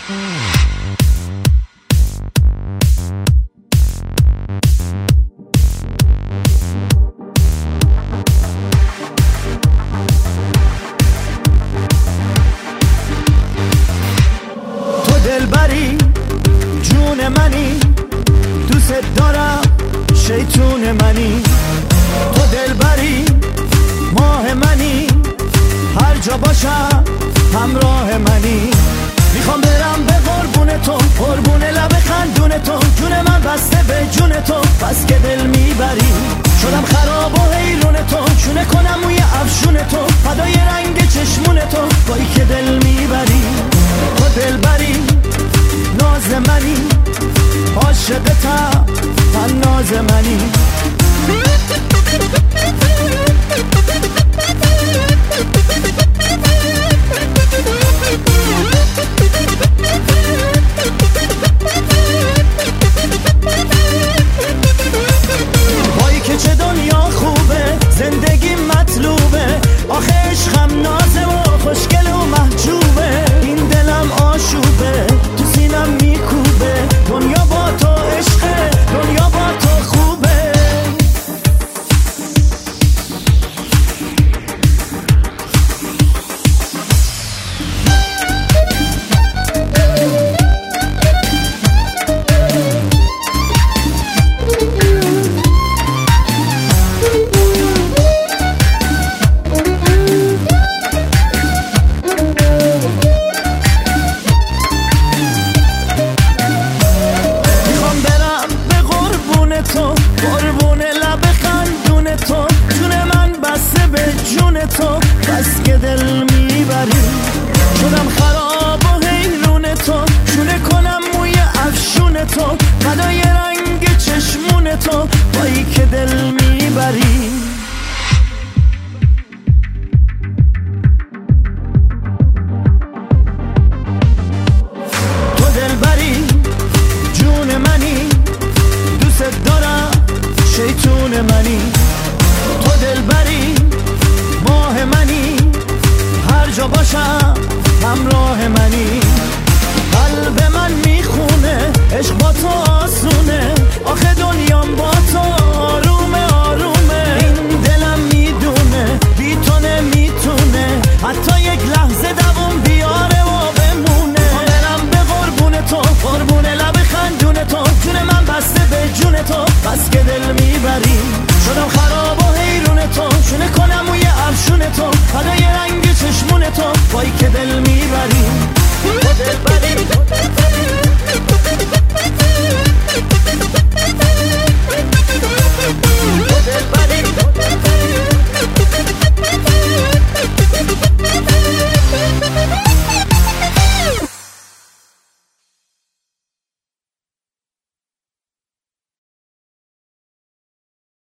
دلبری جون منی، دوست دارم شیطون منی. تو دلبری ماه منی، هر جا باشم همراه منی. میخوام برم به قربون تو، قربون لب خندون تو. جون من بسته به جون تو، بس که دل میبری. شدم خراب و حیرون تو، شونه کنم موی افشون تو. فدای رنگ چشمون تو، بایی که دل میبری. تو دلبری ناز منی، عاشقتم من ناز منی. وای که چه دنیا خوبه، زندگی مطلوبه. آخه عشقم نازه و خوشگل و محجوبه. این دلم آشوبه، تو سینم میکوبه. دنیا با تو عشقه، دنیا با تو خوبه. قربون لب خندون تو، جون من بسته به جون تو. بس که دل میبری. شدم خراب و حیرون تو، شونه کنم موی افشون تو. فدای رنگ چشمون تو، بایی که دل میبری. تو دلبری جون منی، دوست دارم شیطون منی. تو دلبری ماه منی، هر جا باشم همراه منی. قلب من میخونه عشق با تو